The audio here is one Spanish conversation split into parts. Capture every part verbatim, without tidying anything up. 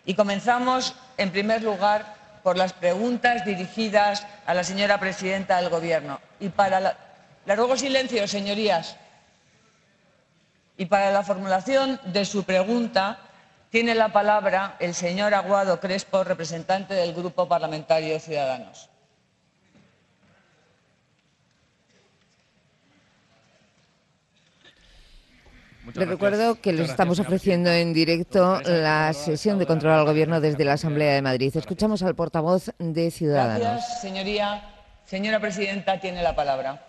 Y comenzamos, en primer lugar, por las preguntas dirigidas a la señora presidenta del Gobierno. Y para la... Le ruego silencio, señorías. Y para la formulación de su pregunta tiene la palabra el señor Aguado Crespo, representante del Grupo Parlamentario de Ciudadanos. Les recuerdo que les estamos ofreciendo en directo la sesión de control al Gobierno desde la Asamblea de Madrid. Escuchamos al portavoz de Ciudadanos. Gracias, señoría. Señora presidenta, tiene la palabra.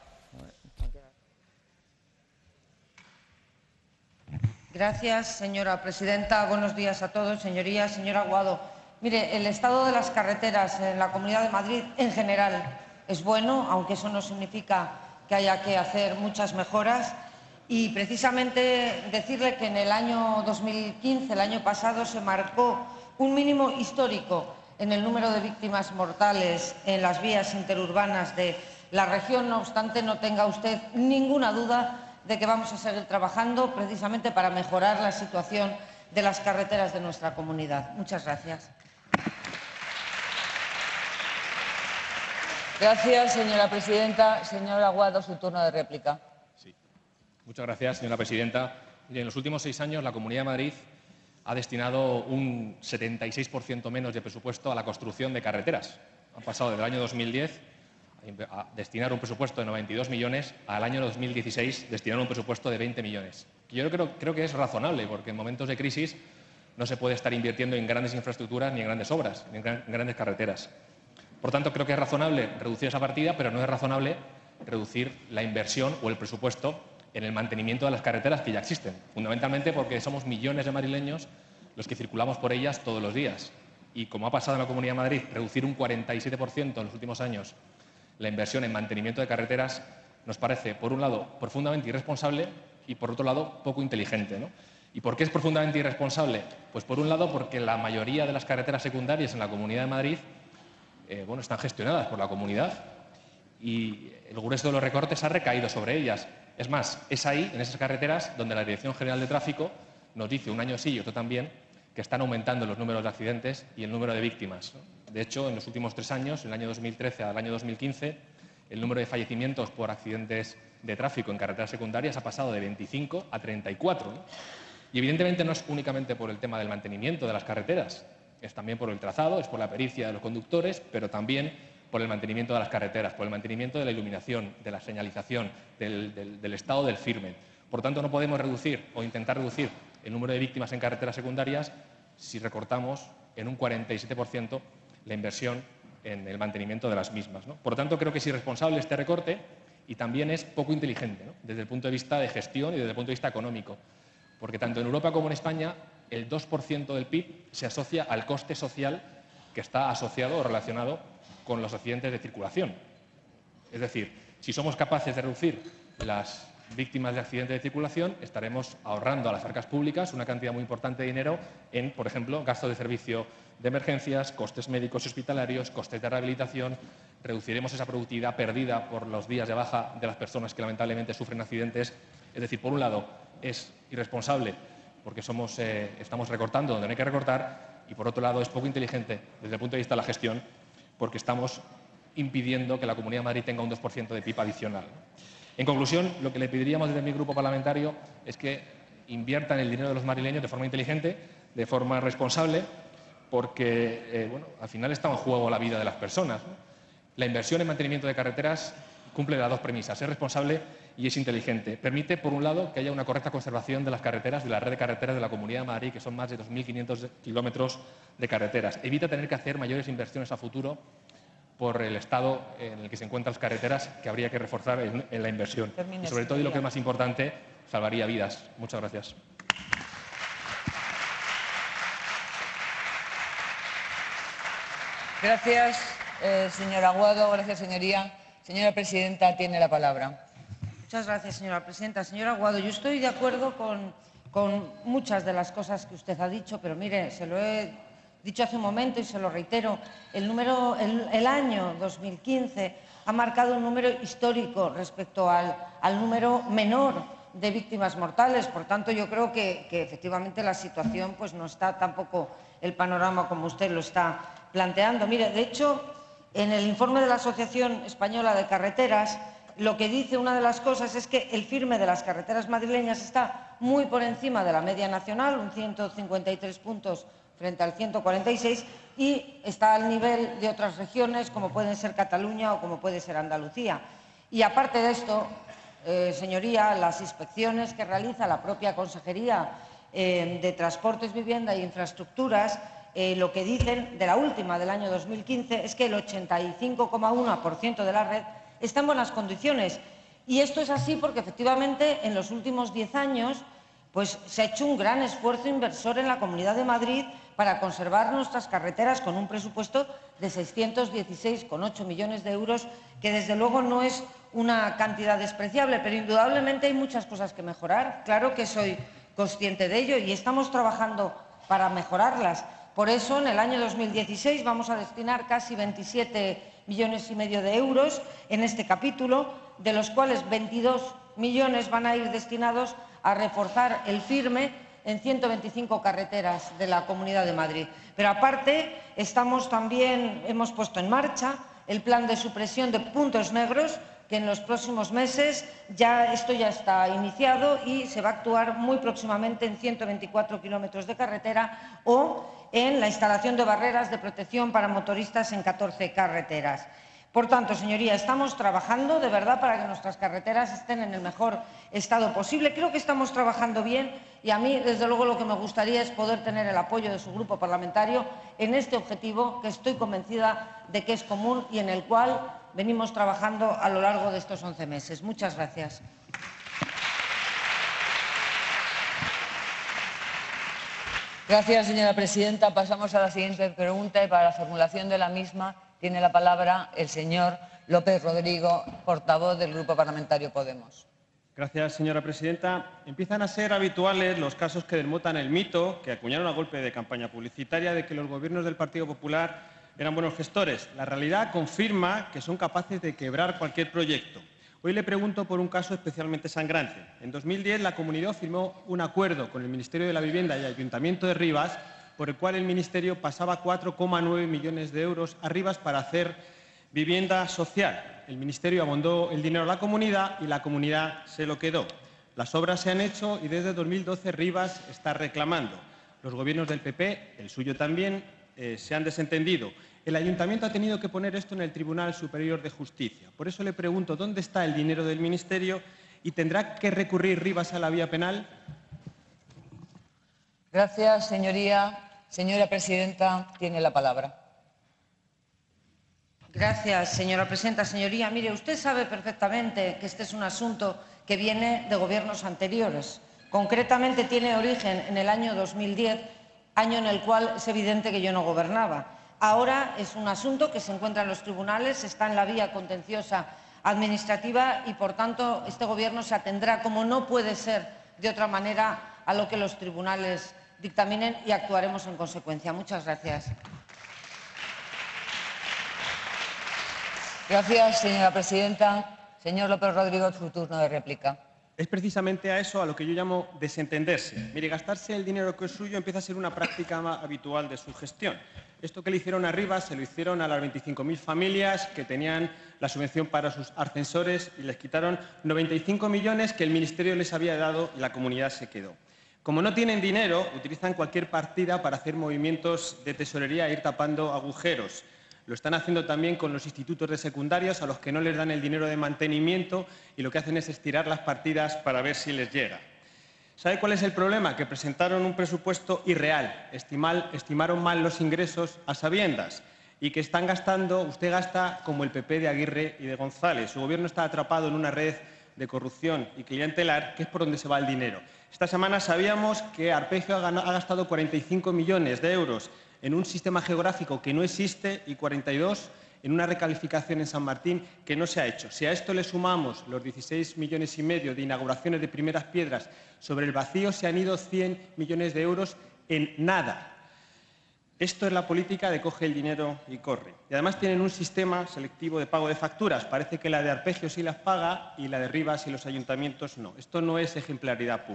Gracias, señora presidenta. Buenos días a todos, señorías. Señor Aguado, mire, el estado de las carreteras en la Comunidad de Madrid en general es bueno, aunque eso no significa que haya que hacer muchas mejoras. Y precisamente decirle que en el año dos mil quince, el año pasado, se marcó un mínimo histórico en el número de víctimas mortales en las vías interurbanas de la región. No obstante, no tenga usted ninguna duda de que vamos a seguir trabajando precisamente para mejorar la situación de las carreteras de nuestra comunidad. Muchas gracias. Gracias, señora presidenta. Señor Aguado, su turno de réplica. Sí. Muchas gracias, señora presidenta. Mire, en los últimos seis años la Comunidad de Madrid ha destinado un setenta y seis por ciento menos de presupuesto a la construcción de carreteras. Han pasado desde el año dos mil diez a destinar un presupuesto de noventa y dos millones al año dos mil dieciséis destinar un presupuesto de veinte millones. Yo creo, creo que es razonable, porque en momentos de crisis no se puede estar invirtiendo en grandes infraestructuras ni en grandes obras, ni en, gran, en grandes carreteras. Por tanto, creo que es razonable reducir esa partida, pero no es razonable reducir la inversión o el presupuesto en el mantenimiento de las carreteras que ya existen, fundamentalmente porque somos millones de madrileños los que circulamos por ellas todos los días. Y como ha pasado en la Comunidad de Madrid, reducir un cuarenta y siete por ciento en los últimos años la inversión en mantenimiento de carreteras nos parece, por un lado, profundamente irresponsable y, por otro lado, poco inteligente, ¿no? ¿Y por qué es profundamente irresponsable? Pues, por un lado, porque la mayoría de las carreteras secundarias en la Comunidad de Madrid eh, bueno, están gestionadas por la comunidad y el grueso de los recortes ha recaído sobre ellas. Es más, es ahí, en esas carreteras, donde la Dirección General de Tráfico nos dice un año sí y otro también que están aumentando los números de accidentes y el número de víctimas, ¿no? De hecho, en los últimos tres años, en el año dos mil trece al año dos mil quince, el número de fallecimientos por accidentes de tráfico en carreteras secundarias ha pasado de veinticinco a treinta y cuatro, ¿no? Y evidentemente no es únicamente por el tema del mantenimiento de las carreteras, es también por el trazado, es por la pericia de los conductores, pero también por el mantenimiento de las carreteras, por el mantenimiento de la iluminación, de la señalización, del, del, del estado del firme. Por tanto, no podemos reducir o intentar reducir el número de víctimas en carreteras secundarias si recortamos en un cuarenta y siete por ciento la inversión en el mantenimiento de las mismas, ¿no? Por lo tanto, creo que es irresponsable este recorte y también es poco inteligente, ¿no? Desde el punto de vista de gestión y desde el punto de vista económico, porque tanto en Europa como en España el dos por ciento del P I B se asocia al coste social que está asociado o relacionado con los accidentes de circulación. Es decir, si somos capaces de reducir las víctimas de accidentes de circulación, estaremos ahorrando a las arcas públicas una cantidad muy importante de dinero en, por ejemplo, gastos de servicio de emergencias, costes médicos y hospitalarios, costes de rehabilitación. Reduciremos esa productividad perdida por los días de baja de las personas que lamentablemente sufren accidentes. Es decir, por un lado, es irresponsable porque somos, eh, estamos recortando donde no hay que recortar y, por otro lado, es poco inteligente desde el punto de vista de la gestión porque estamos impidiendo que la Comunidad de Madrid tenga un dos por ciento de P I B adicional. En conclusión, lo que le pediríamos desde mi grupo parlamentario es que inviertan el dinero de los madrileños de forma inteligente, de forma responsable, porque eh, bueno, al final está en juego la vida de las personas, ¿no? La inversión en mantenimiento de carreteras cumple las dos premisas, es responsable y es inteligente. Permite, por un lado, que haya una correcta conservación de las carreteras, de la red de carreteras de la Comunidad de Madrid, que son más de dos mil quinientos kilómetros de carreteras. Evita tener que hacer mayores inversiones a futuro por el estado en el que se encuentran las carreteras, que habría que reforzar en, en la inversión. Termine, y sobre todo, y lo que es más importante, salvaría vidas. Muchas gracias. Gracias, eh, señor Aguado. Gracias, señoría. Señora presidenta, tiene la palabra. Muchas gracias, señora presidenta. Señor Aguado, yo estoy de acuerdo con, con muchas de las cosas que usted ha dicho, pero mire, se lo he dicho hace un momento y se lo reitero, el, número, el, el año dos mil quince ha marcado un número histórico respecto al, al número menor de víctimas mortales. Por tanto, yo creo que, que efectivamente la situación pues, no está tampoco el panorama como usted lo está planteando. Mire, de hecho, en el informe de la Asociación Española de Carreteras, lo que dice una de las cosas es que el firme de las carreteras madrileñas está muy por encima de la media nacional, un ciento cincuenta y tres puntos frente al ciento cuarenta y seis, y está al nivel de otras regiones como pueden ser Cataluña o como puede ser Andalucía. Y aparte de esto, eh, señoría, las inspecciones que realiza la propia Consejería eh, de Transportes, Vivienda e Infraestructuras, eh, lo que dicen de la última del año dos mil quince es que el ochenta y cinco coma uno por ciento de la red está en buenas condiciones. Y esto es así porque, efectivamente, en los últimos diez años pues, se ha hecho un gran esfuerzo inversor en la Comunidad de Madrid para conservar nuestras carreteras con un presupuesto de seiscientos dieciséis coma ocho millones de euros, que desde luego no es una cantidad despreciable, pero indudablemente hay muchas cosas que mejorar. Claro que soy consciente de ello y estamos trabajando para mejorarlas. Por eso, en el año dos mil dieciséis vamos a destinar casi veintisiete millones y medio de euros en este capítulo, de los cuales veintidós millones van a ir destinados a reforzar el firme en ciento veinticinco carreteras de la Comunidad de Madrid. Pero aparte, estamos también, hemos puesto en marcha el plan de supresión de puntos negros, que en los próximos meses ya esto ya está iniciado y se va a actuar muy próximamente en ciento veinticuatro kilómetros de carretera o en la instalación de barreras de protección para motoristas en catorce carreteras. Por tanto, señoría, estamos trabajando de verdad para que nuestras carreteras estén en el mejor estado posible. Creo que estamos trabajando bien y a mí, desde luego, lo que me gustaría es poder tener el apoyo de su grupo parlamentario en este objetivo, que estoy convencida de que es común y en el cual venimos trabajando a lo largo de estos once meses. Muchas gracias. Gracias, señora presidenta. Pasamos a la siguiente pregunta y para la formulación de la misma tiene la palabra el señor López Rodrigo, portavoz del Grupo Parlamentario Podemos. Gracias, señora presidenta. Empiezan a ser habituales los casos que desmontan el mito que acuñaron a golpe de campaña publicitaria de que los gobiernos del Partido Popular eran buenos gestores. La realidad confirma que son capaces de quebrar cualquier proyecto. Hoy le pregunto por un caso especialmente sangrante. En dos mil diez, la Comunidad firmó un acuerdo con el Ministerio de la Vivienda y el Ayuntamiento de Rivas, por el cual el Ministerio pasaba cuatro coma nueve millones de euros a Rivas para hacer vivienda social. El Ministerio abondó el dinero a la comunidad y la comunidad se lo quedó. Las obras se han hecho y desde dos mil doce Rivas está reclamando. Los gobiernos del P P, el suyo también, eh, se han desentendido. El Ayuntamiento ha tenido que poner esto en el Tribunal Superior de Justicia. Por eso le pregunto, ¿dónde está el dinero del Ministerio y tendrá que recurrir Rivas a la vía penal? Gracias, señoría. Señora presidenta, tiene la palabra. Gracias, señora presidenta. Señoría, mire, usted sabe perfectamente que este es un asunto que viene de gobiernos anteriores. Concretamente tiene origen en el año dos mil diez, año en el cual es evidente que yo no gobernaba. Ahora es un asunto que se encuentra en los tribunales, está en la vía contenciosa administrativa y, por tanto, este Gobierno se atendrá, como no puede ser de otra manera, a lo que los tribunales dictaminen y actuaremos en consecuencia. Muchas gracias. Gracias, señora presidenta. Señor López Rodrigo, su turno de réplica. Es precisamente a eso a lo que yo llamo desentenderse. Mire, gastarse el dinero que es suyo empieza a ser una práctica habitual de su gestión. Esto que le hicieron a Rivas se lo hicieron a las veinticinco mil familias que tenían la subvención para sus ascensores y les quitaron noventa y cinco millones que el Ministerio les había dado y la comunidad se quedó. Como no tienen dinero, utilizan cualquier partida para hacer movimientos de tesorería e ir tapando agujeros. Lo están haciendo también con los institutos de secundarios a los que no les dan el dinero de mantenimiento y lo que hacen es estirar las partidas para ver si les llega. ¿Sabe cuál es el problema? Que presentaron un presupuesto irreal, estimal, estimaron mal los ingresos a sabiendas y que están gastando, usted gasta como el P P de Aguirre y de González. Su gobierno está atrapado en una red de corrupción y clientelar, que es por donde se va el dinero. Esta semana sabíamos que Arpegio ha gastado cuarenta y cinco millones de euros en un sistema geográfico que no existe y cuarenta y dos en una recalificación en San Martín que no se ha hecho. Si a esto le sumamos los dieciséis millones y medio de inauguraciones de primeras piedras sobre el vacío, se han ido cien millones de euros en nada. Esto es la política de coge el dinero y corre. Y además tienen un sistema selectivo de pago de facturas. Parece que la de Arpegio sí las paga y la de Rivas y los ayuntamientos no. Esto no es ejemplaridad pública.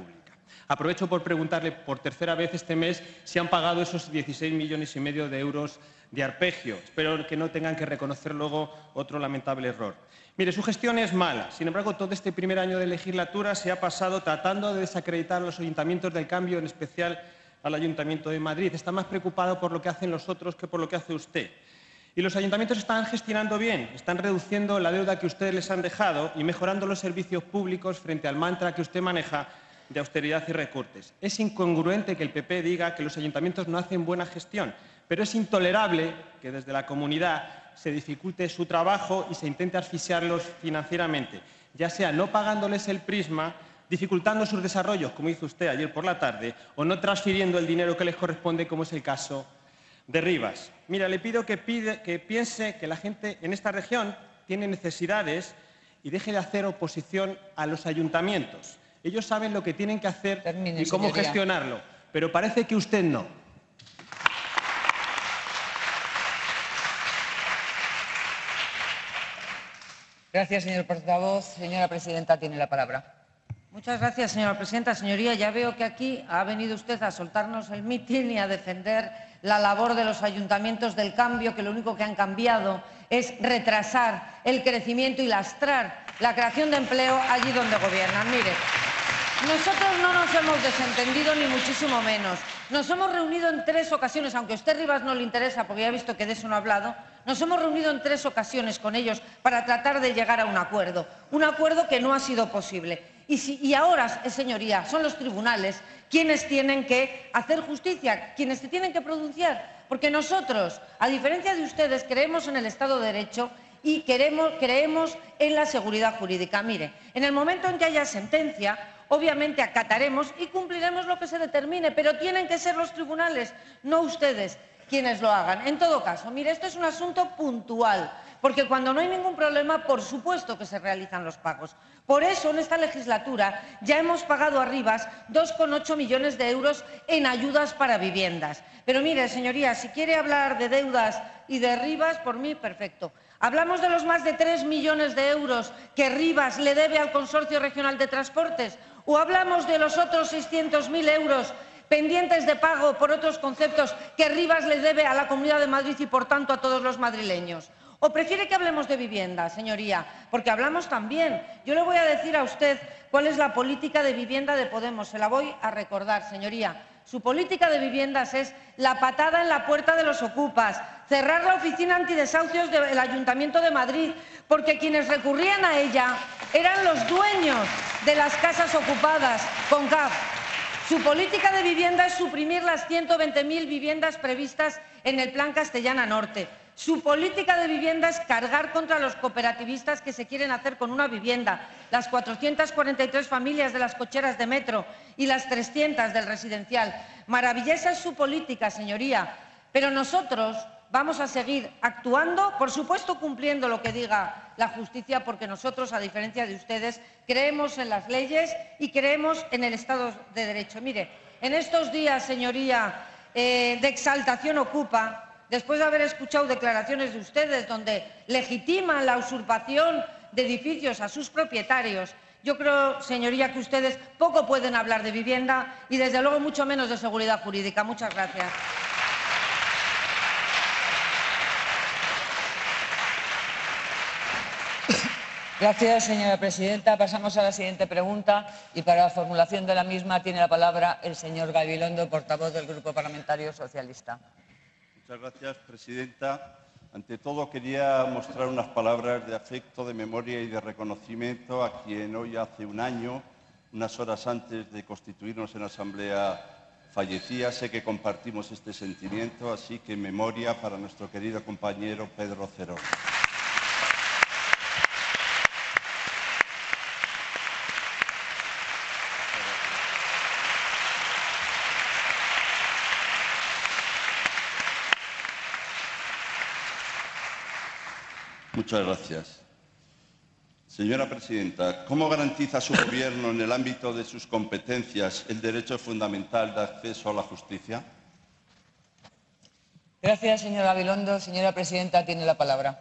Aprovecho por preguntarle por tercera vez este mes si han pagado esos dieciséis millones y medio de euros de arpegio. Espero que no tengan que reconocer luego otro lamentable error. Mire, su gestión es mala. Sin embargo, todo este primer año de legislatura se ha pasado tratando de desacreditar a los ayuntamientos del cambio, en especial al Ayuntamiento de Madrid. Está más preocupado por lo que hacen los otros que por lo que hace usted. Y los ayuntamientos están gestionando bien, están reduciendo la deuda que ustedes les han dejado y mejorando los servicios públicos frente al mantra que usted maneja de austeridad y recortes. Es incongruente que el P P diga que los ayuntamientos no hacen buena gestión, pero es intolerable que desde la comunidad se dificulte su trabajo y se intente asfixiarlos financieramente, ya sea no pagándoles el prisma, dificultando sus desarrollos, como hizo usted ayer por la tarde, o no transfiriendo el dinero que les corresponde, como es el caso de Rivas. Mira, le pido que, pide, que piense que la gente en esta región tiene necesidades y deje de hacer oposición a los ayuntamientos. Ellos saben lo que tienen que hacer Termine, y cómo señoría. gestionarlo, pero parece que usted no. Gracias, señor portavoz. Señora presidenta, tiene la palabra. Muchas gracias, señora presidenta. Señoría, ya veo que aquí ha venido usted a soltarnos el mitin y a defender la labor de los ayuntamientos del cambio, que lo único que han cambiado es retrasar el crecimiento y lastrar la creación de empleo allí donde gobiernan. Mire, nosotros no nos hemos desentendido ni muchísimo menos. Nos hemos reunido en tres ocasiones, aunque a usted Rivas no le interesa, porque ya ha visto que de eso no ha hablado, nos hemos reunido en tres ocasiones con ellos para tratar de llegar a un acuerdo, un acuerdo que no ha sido posible. Y, si, y ahora, señoría, son los tribunales quienes tienen que hacer justicia, quienes se tienen que pronunciar, porque nosotros, a diferencia de ustedes, creemos en el Estado de Derecho y queremos, creemos en la seguridad jurídica. Mire, en el momento en que haya sentencia, obviamente acataremos y cumpliremos lo que se determine, pero tienen que ser los tribunales, no ustedes quienes lo hagan. En todo caso, mire, esto es un asunto puntual, porque cuando no hay ningún problema, por supuesto que se realizan los pagos. Por eso, en esta legislatura, ya hemos pagado a Rivas dos coma ocho millones de euros en ayudas para viviendas. Pero mire, señoría, si quiere hablar de deudas y de Rivas, por mí, perfecto. ¿Hablamos de los más de tres millones de euros que Rivas le debe al Consorcio Regional de Transportes? ¿O hablamos de los otros seiscientos mil euros pendientes de pago por otros conceptos que Rivas le debe a la Comunidad de Madrid y, por tanto, a todos los madrileños? ¿O prefiere que hablemos de vivienda, señoría? Porque hablamos también. Yo le voy a decir a usted cuál es la política de vivienda de Podemos. Se la voy a recordar, señoría. Su política de viviendas es la patada en la puerta de los ocupas, cerrar la oficina antidesahucios del Ayuntamiento de Madrid, porque quienes recurrían a ella eran los dueños de las casas ocupadas con C A F. Su política de vivienda es suprimir las ciento veinte mil viviendas previstas en el Plan Castellana Norte. Su política de vivienda es cargar contra los cooperativistas que se quieren hacer con una vivienda, las cuatrocientas cuarenta y tres familias de las cocheras de metro y las trescientas del residencial. Maravillosa es su política, señoría, pero nosotros vamos a seguir actuando, por supuesto cumpliendo lo que diga la justicia, porque nosotros, a diferencia de ustedes, creemos en las leyes y creemos en el Estado de Derecho. Mire, en estos días, señoría, eh, de exaltación ocupa, después de haber escuchado declaraciones de ustedes donde legitiman la usurpación de edificios a sus propietarios, yo creo, señoría, que ustedes poco pueden hablar de vivienda y, desde luego, mucho menos de seguridad jurídica. Muchas gracias. Gracias, señora presidenta. Pasamos a la siguiente pregunta y para la formulación de la misma tiene la palabra el señor Gabilondo, portavoz del Grupo Parlamentario Socialista. Muchas gracias, presidenta. Ante todo, quería mostrar unas palabras de afecto, de memoria y de reconocimiento a quien hoy hace un año, unas horas antes de constituirnos en Asamblea, fallecía. Sé que compartimos este sentimiento, así que en memoria para nuestro querido compañero Pedro Cerón. Muchas gracias. Señora presidenta, ¿cómo garantiza su Gobierno en el ámbito de sus competencias el derecho fundamental de acceso a la justicia? Gracias, señor Gabilondo. Señora presidenta, tiene la palabra.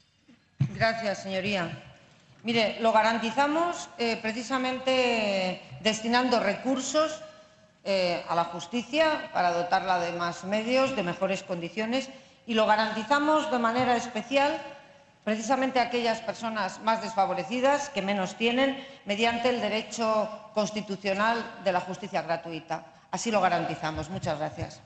Gracias, señoría. Mire, lo garantizamos eh, precisamente destinando recursos eh, a la justicia para dotarla de más medios, de mejores condiciones, y lo garantizamos de manera especial precisamente a aquellas personas más desfavorecidas, que menos tienen, mediante el derecho constitucional de la justicia gratuita. Así lo garantizamos. Muchas gracias.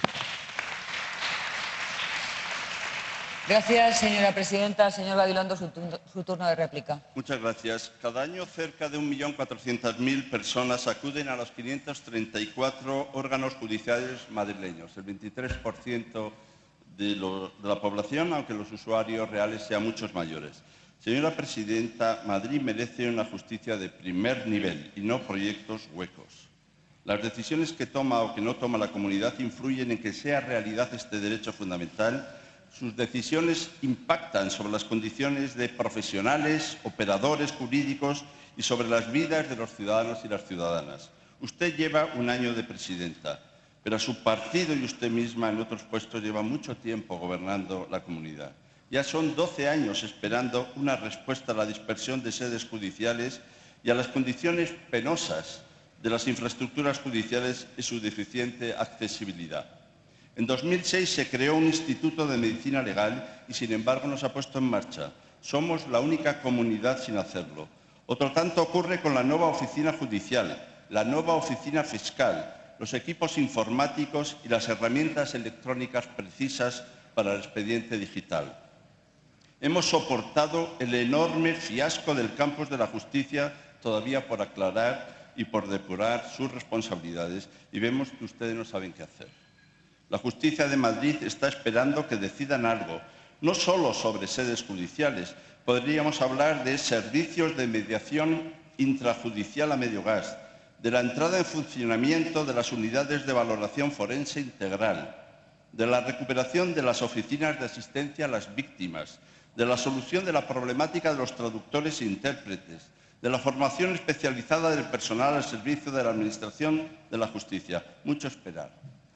Gracias, señora presidenta. Señor Gabilondo, su turno, su turno de réplica. Muchas gracias. Cada año cerca de un millón cuatrocientas mil personas acuden a los quinientos treinta y cuatro órganos judiciales madrileños, el veintitrés por ciento de, lo, de la población, aunque los usuarios reales sean muchos mayores. Señora presidenta, Madrid merece una justicia de primer nivel y no proyectos huecos. Las decisiones que toma o que no toma la comunidad influyen en que sea realidad este derecho fundamental. Sus decisiones impactan sobre las condiciones de profesionales, operadores jurídicos y sobre las vidas de los ciudadanos y las ciudadanas. Usted lleva un año de presidenta, pero su partido y usted misma en otros puestos llevan mucho tiempo gobernando la comunidad. Ya son doce años esperando una respuesta a la dispersión de sedes judiciales y a las condiciones penosas de las infraestructuras judiciales y su deficiente accesibilidad. En dos mil seis se creó un Instituto de Medicina Legal y, sin embargo, no se ha puesto en marcha. Somos la única comunidad sin hacerlo. Otro tanto ocurre con la nueva oficina judicial, la nueva oficina fiscal, los equipos informáticos y las herramientas electrónicas precisas para el expediente digital. Hemos soportado el enorme fiasco del campus de la justicia, todavía por aclarar y por depurar sus responsabilidades, y vemos que ustedes no saben qué hacer. La justicia de Madrid está esperando que decidan algo, no solo sobre sedes judiciales. Podríamos hablar de servicios de mediación intrajudicial a medio gas, de la entrada en funcionamiento de las unidades de valoración forense integral, de la recuperación de las oficinas de asistencia a las víctimas, de la solución de la problemática de los traductores e intérpretes, de la formación especializada del personal al servicio de la Administración de la Justicia. Mucho esperar.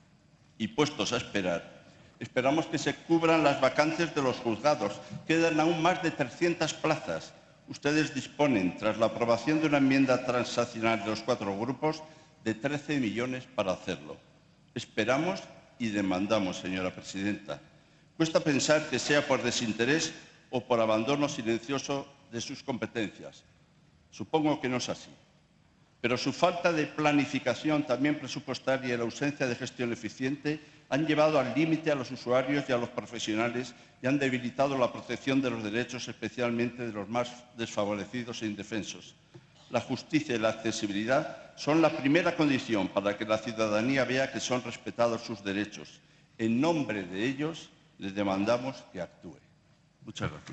Y puestos a esperar, esperamos que se cubran las vacantes de los juzgados. Quedan aún más de trescientas plazas. Ustedes disponen, tras la aprobación de una enmienda transaccional de los cuatro grupos, de trece millones para hacerlo. Esperamos y demandamos, señora presidenta. Cuesta pensar que sea por desinterés o por abandono silencioso de sus competencias. Supongo que no es así. Pero su falta de planificación, también presupuestaria, y la ausencia de gestión eficiente han llevado al límite a los usuarios y a los profesionales y han debilitado la protección de los derechos, especialmente de los más desfavorecidos e indefensos. La justicia y la accesibilidad son la primera condición para que la ciudadanía vea que son respetados sus derechos. En nombre de ellos, les demandamos que actúe. Muchas gracias.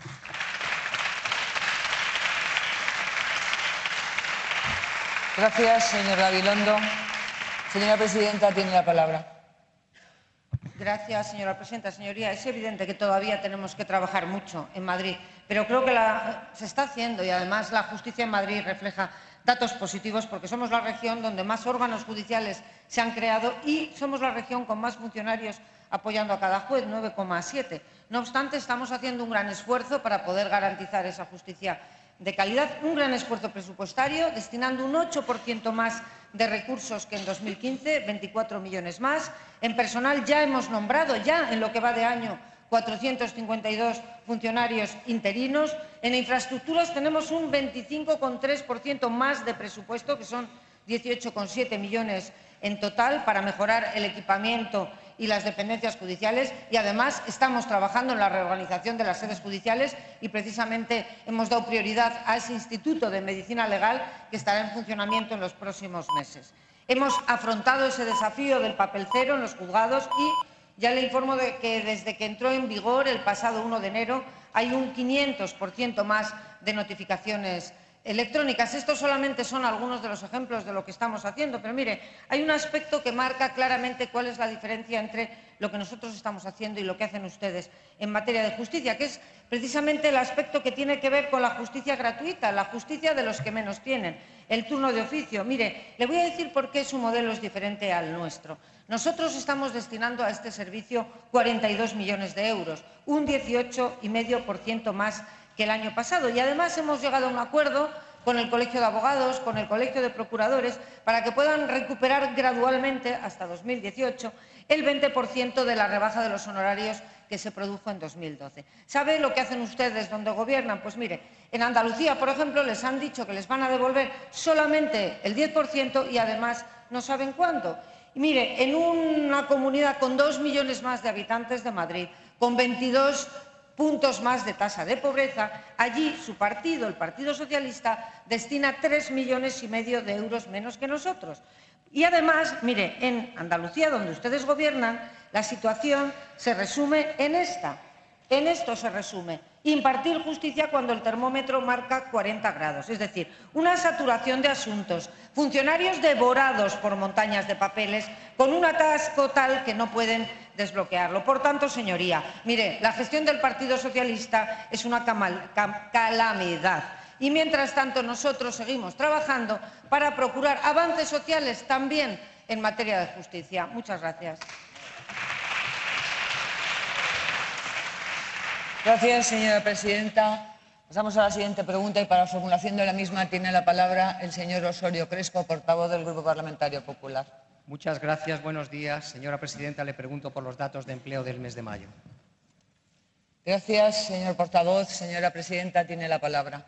Gracias, señor Gabilondo. Señora presidenta, tiene la palabra. Gracias, señora presidenta. Señoría, es evidente que todavía tenemos que trabajar mucho en Madrid, pero creo que la, se está haciendo, y además la justicia en Madrid refleja datos positivos porque somos la región donde más órganos judiciales se han creado y somos la región con más funcionarios apoyando a cada juez, nueve coma siete. No obstante, estamos haciendo un gran esfuerzo para poder garantizar esa justicia de calidad, un gran esfuerzo presupuestario, destinando un ocho por ciento más de recursos que en dos mil quince, veinticuatro millones más. En personal ya hemos nombrado, ya en lo que va de año, cuatrocientos cincuenta y dos funcionarios interinos. En infraestructuras tenemos un veinticinco coma tres por ciento más de presupuesto, que son dieciocho coma siete millones en total, para mejorar el equipamiento y las dependencias judiciales, y además estamos trabajando en la reorganización de las sedes judiciales y precisamente hemos dado prioridad a ese Instituto de Medicina Legal que estará en funcionamiento en los próximos meses. Hemos afrontado ese desafío del papel cero en los juzgados y ya le informo de que desde que entró en vigor el pasado uno de enero hay un quinientos por ciento más de notificaciones electrónicas. Estos solamente son algunos de los ejemplos de lo que estamos haciendo, pero mire, hay un aspecto que marca claramente cuál es la diferencia entre lo que nosotros estamos haciendo y lo que hacen ustedes en materia de justicia, que es precisamente el aspecto que tiene que ver con la justicia gratuita, la justicia de los que menos tienen, el turno de oficio. Mire, le voy a decir por qué su modelo es diferente al nuestro. Nosotros estamos destinando a este servicio cuarenta y dos millones de euros, un dieciocho coma cinco por ciento más que el año pasado. Y además hemos llegado a un acuerdo con el Colegio de Abogados, con el Colegio de Procuradores, para que puedan recuperar gradualmente, hasta dos mil dieciocho, el veinte por ciento de la rebaja de los honorarios que se produjo en dos mil doce. ¿Sabe lo que hacen ustedes donde gobiernan? Pues mire, en Andalucía, por ejemplo, les han dicho que les van a devolver solamente el diez por ciento y además no saben cuándo. Y mire, en una comunidad con dos millones más de habitantes de Madrid, con veintidós puntos más de tasa de pobreza, allí su partido, el Partido Socialista, destina tres millones y medio de euros menos que nosotros. Y además, mire, en Andalucía, donde ustedes gobiernan, la situación se resume en esta. En esto se resume. Impartir justicia cuando el termómetro marca cuarenta grados. Es decir, una saturación de asuntos, funcionarios devorados por montañas de papeles, con un atasco tal que no pueden desbloquearlo. Por tanto, señoría, mire, la gestión del Partido Socialista es una calamidad. Y mientras tanto nosotros seguimos trabajando para procurar avances sociales también en materia de justicia. Muchas gracias. Gracias, señora presidenta. Pasamos a la siguiente pregunta y para formulación de la misma tiene la palabra el señor Osorio Crespo, portavoz del Grupo Parlamentario Popular. Muchas gracias. Buenos días. Señora presidenta, le pregunto por los datos de empleo del mes de mayo. Gracias, señor portavoz. Señora presidenta, tiene la palabra.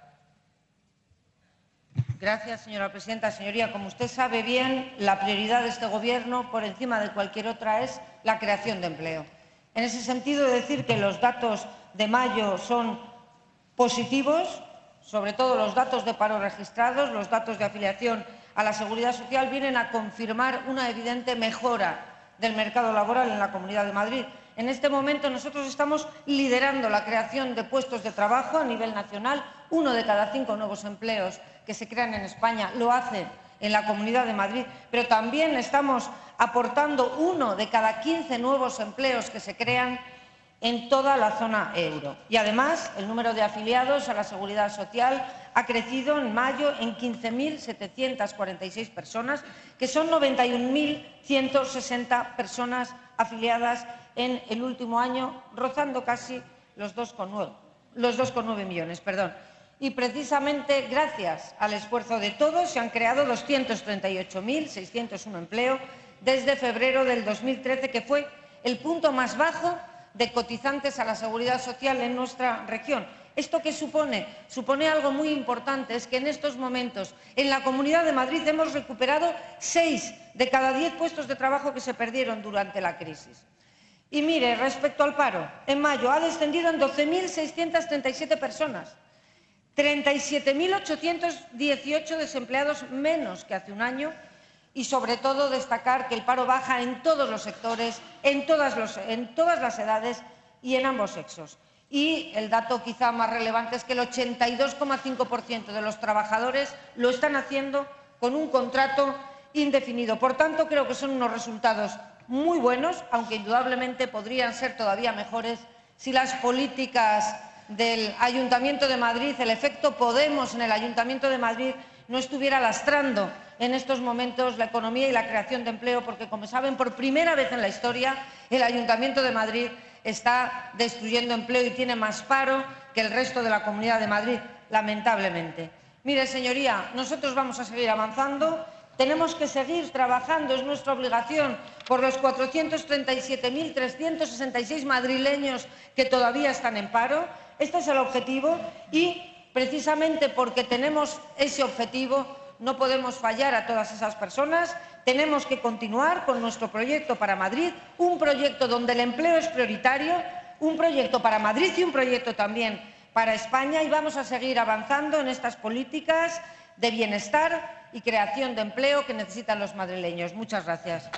Gracias, señora presidenta. Señoría, como usted sabe bien, la prioridad de este Gobierno, por encima de cualquier otra, es la creación de empleo. En ese sentido, he de decir que los datos de mayo son positivos, sobre todo los datos de paro registrados, los datos de afiliación a la Seguridad Social vienen a confirmar una evidente mejora del mercado laboral en la Comunidad de Madrid. En este momento nosotros estamos liderando la creación de puestos de trabajo a nivel nacional. Uno de cada cinco nuevos empleos que se crean en España lo hace en la Comunidad de Madrid, pero también estamos aportando uno de cada quince nuevos empleos que se crean en toda la zona euro. Y además, el número de afiliados a la Seguridad Social ha crecido en mayo en quince mil setecientas cuarenta y seis personas, que son noventa y un mil ciento sesenta personas afiliadas en el último año, rozando casi los dos coma nueve millones. Perdón. Y precisamente gracias al esfuerzo de todos se han creado doscientos treinta y ocho mil seiscientos uno empleos desde febrero del dos mil trece, que fue el punto más bajo de cotizantes a la Seguridad Social en nuestra región. ¿Esto qué supone? Supone algo muy importante, es que en estos momentos en la Comunidad de Madrid hemos recuperado seis de cada diez puestos de trabajo que se perdieron durante la crisis. Y mire, respecto al paro, en mayo ha descendido en doce mil seiscientas treinta y siete personas, treinta y siete mil ochocientos dieciocho desempleados menos que hace un año y, sobre todo, destacar que el paro baja en todos los sectores, en todas, los, en todas las edades y en ambos sexos. Y el dato quizá más relevante es que el ochenta y dos coma cinco por ciento de los trabajadores lo están haciendo con un contrato indefinido. Por tanto, creo que son unos resultados muy buenos, aunque indudablemente podrían ser todavía mejores si las políticas del Ayuntamiento de Madrid, el efecto Podemos en el Ayuntamiento de Madrid, no estuviera lastrando en estos momentos la economía y la creación de empleo, porque, como saben, por primera vez en la historia, el Ayuntamiento de Madrid está destruyendo empleo y tiene más paro que el resto de la Comunidad de Madrid, lamentablemente. Mire, señoría, nosotros vamos a seguir avanzando. Tenemos que seguir trabajando, es nuestra obligación, por los cuatrocientos treinta y siete mil trescientos sesenta y seis madrileños que todavía están en paro. Este es el objetivo y, precisamente porque tenemos ese objetivo, no podemos fallar a todas esas personas. Tenemos que continuar con nuestro proyecto para Madrid, un proyecto donde el empleo es prioritario, un proyecto para Madrid y un proyecto también para España, y vamos a seguir avanzando en estas políticas de bienestar y creación de empleo que necesitan los madrileños. Muchas gracias.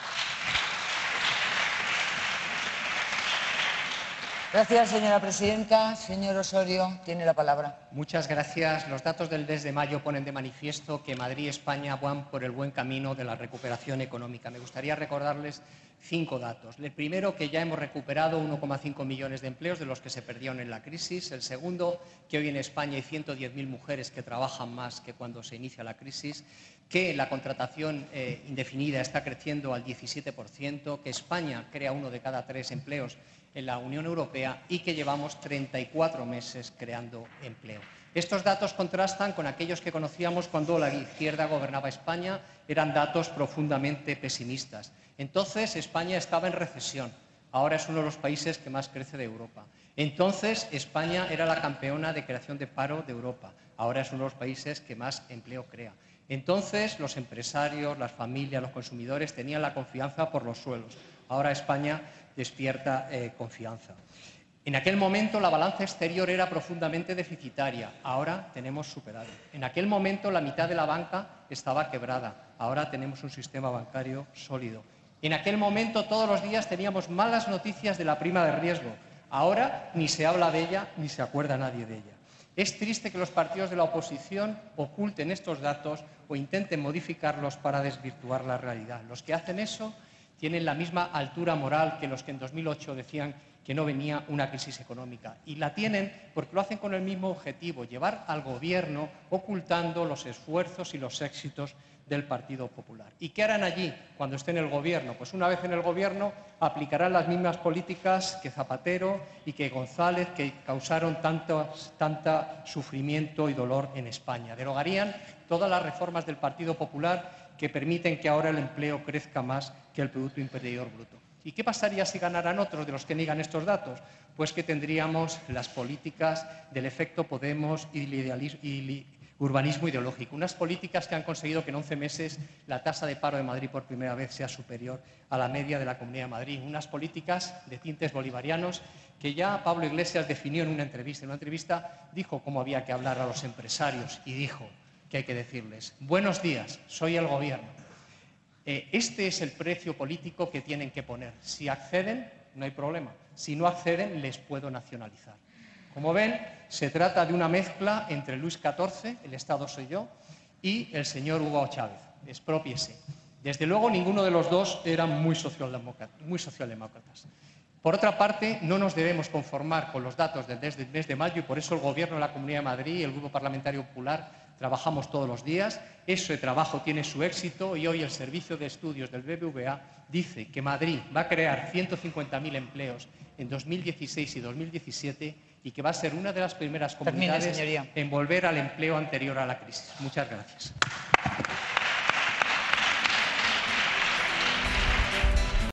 Gracias, señora presidenta. Señor Osorio, tiene la palabra. Muchas gracias. Los datos del mes de mayo ponen de manifiesto que Madrid y España van por el buen camino de la recuperación económica. Me gustaría recordarles cinco datos. El primero, que ya hemos recuperado uno coma cinco millones de empleos de los que se perdieron en la crisis. El segundo, que hoy en España hay ciento diez mil mujeres que trabajan más que cuando se inicia la crisis, que la contratación eh, indefinida está creciendo al diecisiete por ciento, que España crea uno de cada tres empleos en la Unión Europea y que llevamos treinta y cuatro meses creando empleo. Estos datos contrastan con aquellos que conocíamos cuando la izquierda gobernaba España, eran datos profundamente pesimistas. Entonces España estaba en recesión, ahora es uno de los países que más crece de Europa. Entonces España era la campeona de creación de paro de Europa, ahora es uno de los países que más empleo crea. Entonces los empresarios, las familias, los consumidores tenían la confianza por los suelos, ahora España despierta eh, confianza. En aquel momento la balanza exterior era profundamente deficitaria, ahora tenemos superávit. En aquel momento la mitad de la banca estaba quebrada, ahora tenemos un sistema bancario sólido. En aquel momento todos los días teníamos malas noticias de la prima de riesgo, ahora ni se habla de ella ni se acuerda nadie de ella. Es triste que los partidos de la oposición oculten estos datos o intenten modificarlos para desvirtuar la realidad. Los que hacen eso tienen la misma altura moral que los que en dos mil ocho decían que no venía una crisis económica. Y la tienen porque lo hacen con el mismo objetivo, llevar al Gobierno ocultando los esfuerzos y los éxitos del Partido Popular. ¿Y qué harán allí cuando esté en el Gobierno? Pues una vez en el Gobierno aplicarán las mismas políticas que Zapatero y que González, que causaron tanto, tanta sufrimiento y dolor en España. Derogarían todas las reformas del Partido Popular que permiten que ahora el empleo crezca más que el Producto Interior Bruto. ¿Y qué pasaría si ganaran otros de los que niegan estos datos? Pues que tendríamos las políticas del efecto Podemos y el urbanismo ideológico. Unas políticas que han conseguido que en once meses la tasa de paro de Madrid por primera vez sea superior a la media de la Comunidad de Madrid. Unas políticas de tintes bolivarianos que ya Pablo Iglesias definió en una entrevista. En una entrevista dijo cómo había que hablar a los empresarios y dijo que hay que decirles: buenos días, soy el Gobierno. Este es el precio político que tienen que poner. Si acceden, no hay problema. Si no acceden, les puedo nacionalizar. Como ven, se trata de una mezcla entre Luis catorce, el Estado soy yo, y el señor Hugo Chávez. Exprópiese. Desde luego, ninguno de los dos eran muy socialdemócratas. Muy socialdemócratas. Por otra parte, no nos debemos conformar con los datos del mes de mayo y por eso el Gobierno de la Comunidad de Madrid y el Grupo Parlamentario Popular trabajamos todos los días. Ese trabajo tiene su éxito y hoy el Servicio de Estudios del B B V A dice que Madrid va a crear ciento cincuenta mil empleos en dos mil dieciséis y dos mil diecisiete y que va a ser una de las primeras comunidades Termine, señoría. en volver al empleo anterior a la crisis. Muchas gracias.